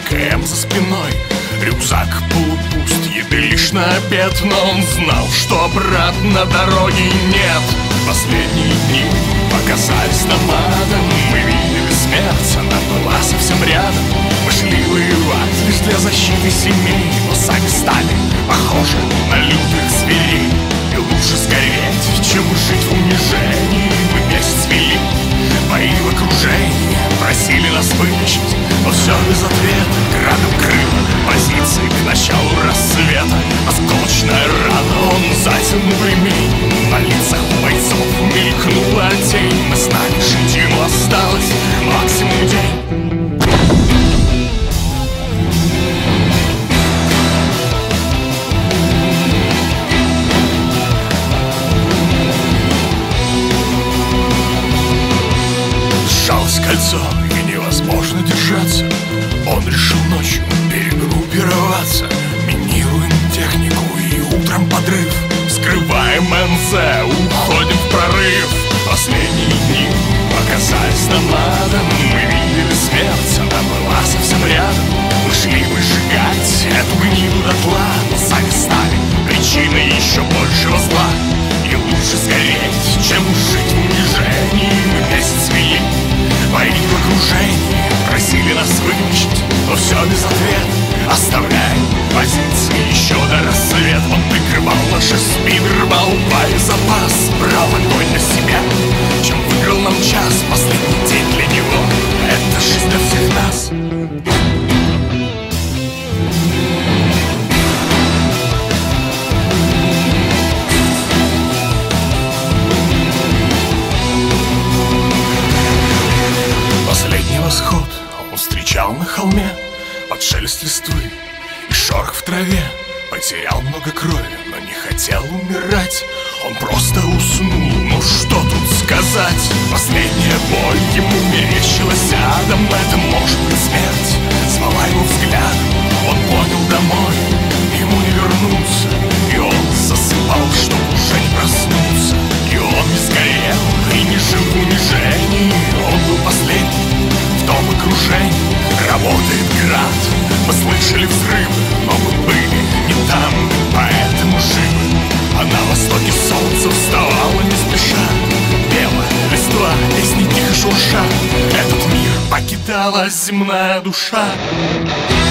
КМ за спиной, рюкзак полупуст, еды лишь на обед. Но он знал, что обратно дороги нет. Последние дни показались намадом. Мы видели смерть, она была совсем рядом. Мы шли воевать лишь для защиты семей, но сами стали похожи на лютых зверей. И лучше сгореть, чем жить в унижении. Мы месяц вели бои в окружении, просили нас вытащить, но все без ответа. Градом крыло позиции к началу рассвета. Осколочная рана, он затянул ремень. На лицах бойцов мелькнула тень. Мы знали, жить ему осталось максимум день. Сжалось кольцо, и невозможно держаться. Он решил ночью перегруппироваться. Минируем технику и утром подрыв. Скрываем НЗ, уходим в прорыв. Последние дни показались намадом. Мы видели смерть, она была совсем рядом. Мы шли выжигать эту гниду дотла, но сами стали причиной еще большего зла. И лучше сгореть, чем жить в унижении. Мы месяц вели бои в окружении, просили нас вытащить, но все без ответа. Оставляем позиции еще до рассвета. Он прикрывал наши спины, рвал боезапас, брал огонь на себя, чем выиграл нам час. Последний день для него — это жизнь для всех нас. Последний восход он встречал на холме под шелест листвы и шорох в траве. Потерял много крови, но не хотел умирать. Он просто уснул, ну что тут сказать. Последняя боль ему мерещилась рядом. Это может быть смерть, звала его взгляд. Он понял, домой ему не вернуться. И он засыпал, чтобы уже не проснуться. И он не сгорел и не жил в унижении. Он был последний в том окружении. Работает град, мы слышали взрывы, но мы были не там, поэтому живы. А на востоке солнце вставало не спеша. Пела листва, песни тихо шурша. Этот мир покидала земная душа.